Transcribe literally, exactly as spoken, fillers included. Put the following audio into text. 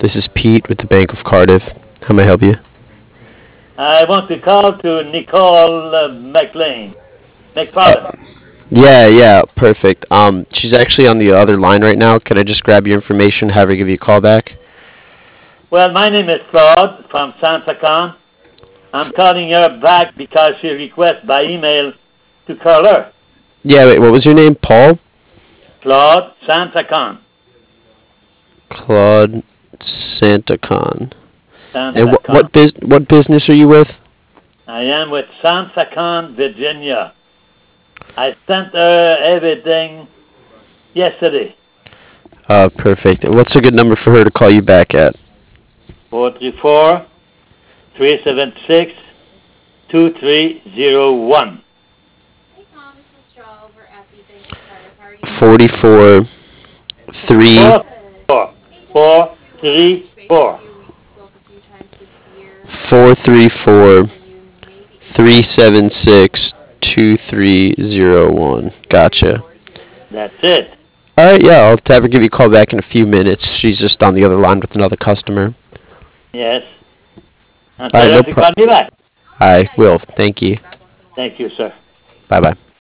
This is Pete with the Bank of Cardiff. How may I help you? I want to call to Nicole uh, McLean. Uh, McFarland. yeah, yeah, perfect. Um, she's actually on the other line right now. Can I just grab your information, have her give you a call back? Well, my name is Claude from Santacon. I'm calling her back because she requests by email to call her. Yeah, wait, what was your name? Paul? Claude Santacon. Claude Santacon. And what Santacon. what, bus- what business are you with? I am with Santacon, Virginia. I sent her everything yesterday. Uh, perfect. And what's a good number for her to call you back at? four three four, three seven six, two three zero one. Hey Tom, this is Shaw over at the Bank of Cardiff. How are you? forty-four, three, four Good. four Hey, just four wanted to uh, three touch base with four. you. We spoke a few times this year. four, three, four, And you may be three, interested in seven, some of six, our two, three, zero, one. Gotcha. That's it. All right, yeah, I'll have her give you a call back in a few minutes. She's just on the other line with another customer. Yes. And All tell right, her no to pro- call me back. I will. Thank you. Thank you, sir. Bye bye.